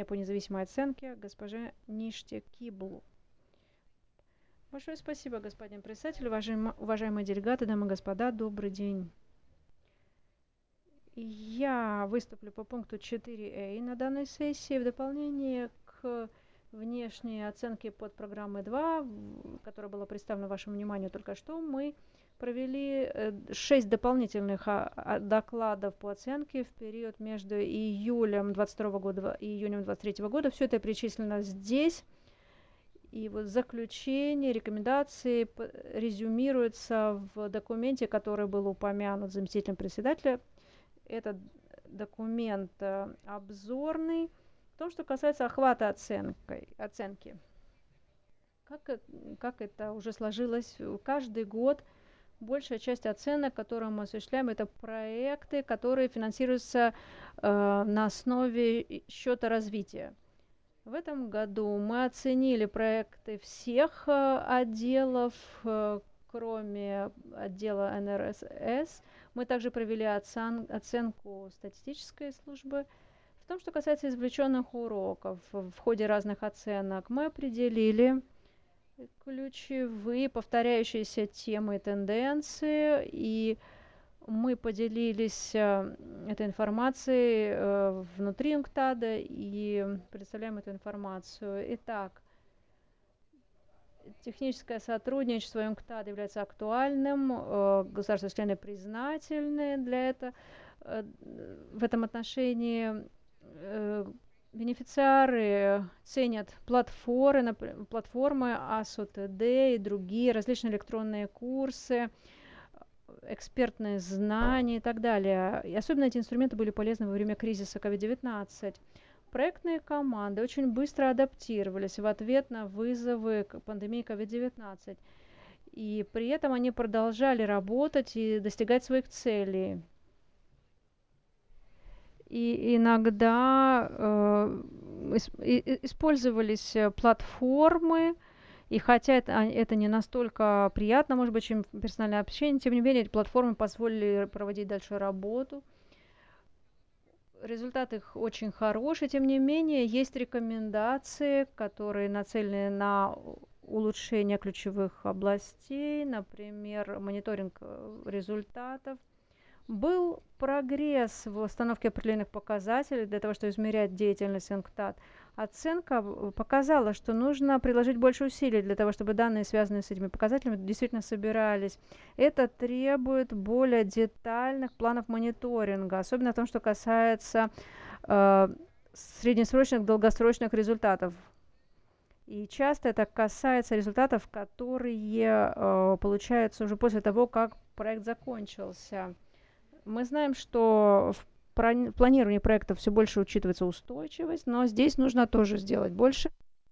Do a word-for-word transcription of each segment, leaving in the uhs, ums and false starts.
управления по независимой оценке госпоже Ниште Киблу. Большое спасибо, господин председатель, уважаемые, уважаемые делегаты, дамы и господа, добрый день. Я выступлю по пункту четыре а на данной сессии в дополнение к внешней оценке под программой два, которая была представлена вашему вниманию только что. Мы провели шесть дополнительных докладов по оценке в период между июлем двадцать второго года и июнем двадцать третьего года. Все это перечислено здесь. И вот заключение, рекомендации резюмируются в документе, который был упомянут заместителем председателя. Этот документ обзорный в том, что касается охвата оценкой, оценки. Как, как это уже сложилось, каждый год большая часть оценок, которые мы осуществляем, это проекты, которые финансируются э, на основе счета развития. В этом году мы оценили проекты всех отделов, кроме отдела эн эр эс эс. Мы также провели оценку статистической службы. В том, что касается извлеченных уроков, в ходе разных оценок мы определили ключевые повторяющиеся темы и тенденции, и мы поделились этой информацией внутри ЮНКТАДа и представляем эту информацию. Итак, техническое сотрудничество ЮНКТАДа является актуальным, государства-члены признательны для этого. В этом отношении бенефициары ценят платформы, платформы АСОТД и другие различные электронные курсы, экспертные знания и так далее. И особенно эти инструменты были полезны во время кризиса ковид девятнадцать. Проектные команды очень быстро адаптировались в ответ на вызовы пандемии ковид девятнадцать. И при этом они продолжали работать и достигать своих целей. И иногда э, использовались платформы, и хотя это, это не настолько приятно, может быть, чем персональное общение, тем не менее, эти платформы позволили проводить дальше работу. Результат их очень хороший, тем не менее, есть рекомендации, которые нацелены на улучшение ключевых областей, например, мониторинг результатов. Был прогресс в установке определенных показателей для того, чтобы измерять деятельность ЮНКТАД. Оценка показала, что нужно приложить больше усилий для того, чтобы данные, связанные с этими показателями, действительно собирались. Это требует более детальных планов мониторинга, особенно в том, что касается э, среднесрочных, долгосрочных результатов. И часто это касается результатов, которые э, получаются уже после того, как проект закончился. Мы знаем, что в планировании проектов все больше учитывается устойчивость, но здесь нужно тоже сделать больше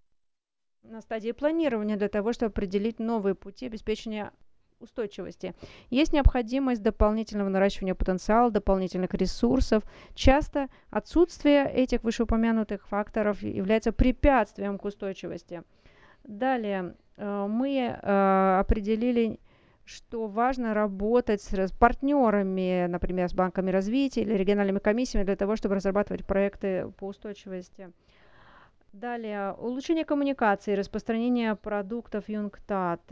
на стадии планирования для того, чтобы определить новые пути обеспечения устойчивости. Есть необходимость дополнительного наращивания потенциала, дополнительных ресурсов. Часто отсутствие этих вышеупомянутых факторов является препятствием к устойчивости. Далее мы определили, что важно работать с партнерами, например, с банками развития или региональными комиссиями для того, чтобы разрабатывать проекты по устойчивости. Далее, улучшение коммуникации, распространение продуктов ЮНКТАД.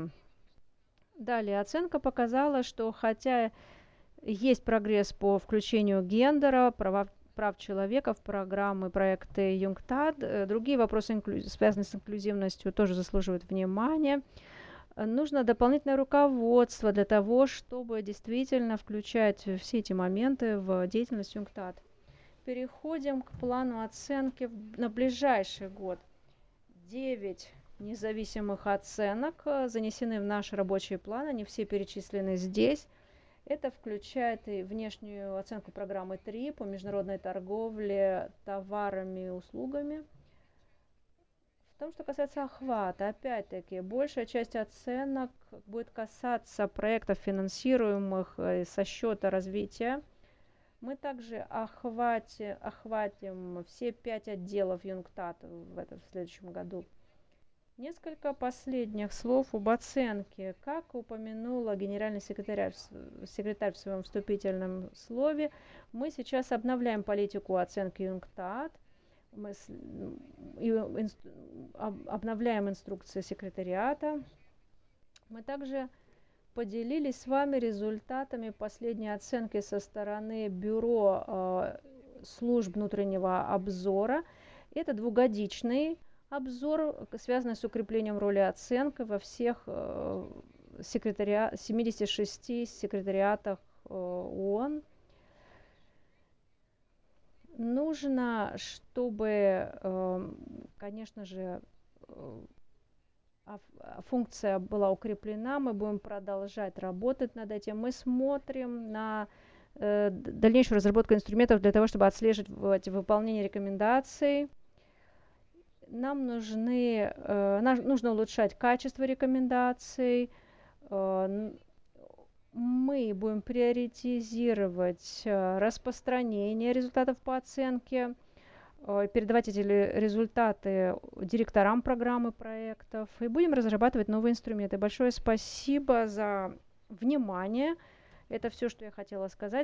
Далее, оценка показала, что хотя есть прогресс по включению гендера, права, прав человека в программы, проекты ЮНКТАД, другие вопросы, связанные с инклюзивностью, тоже заслуживают внимания. Нужно дополнительное руководство для того, чтобы действительно включать все эти моменты в деятельность ЮНКТАД. Переходим к плану оценки на ближайший год. Девять независимых оценок занесены в наш рабочий план, они все перечислены здесь. Это включает и внешнюю оценку программы три по международной торговле товарами и услугами. В том, что касается охвата, опять-таки, большая часть оценок будет касаться проектов, финансируемых со счета развития. Мы также охватим, охватим все пять отделов ЮНКТАД в, этом, в следующем году. Несколько последних слов об оценке. Как упомянула генеральный секретарь, секретарь в своем вступительном слове, мы сейчас обновляем политику оценки ЮНКТАД. Мы с, и, инст, об, обновляем инструкции секретариата. Мы также поделились с вами результатами последней оценки со стороны Бюро э, служб внутреннего обзора. Это двухгодичный обзор, связанный с укреплением роли оценки во всех э, секретариа... семидесяти шести секретариатах э, ООН. Нужно, чтобы, э, конечно же, э, функция была укреплена, мы будем продолжать работать над этим. Мы смотрим на э, дальнейшую разработку инструментов для того, чтобы отслеживать выполнение рекомендаций. Нам нужны, э, нам нужно улучшать качество рекомендаций. Э, мы будем приоритизировать э, распространение результатов по оценке, передавать эти результаты директорам программы проектов и будем разрабатывать новые инструменты. Большое спасибо за внимание. Это все, что я хотела сказать.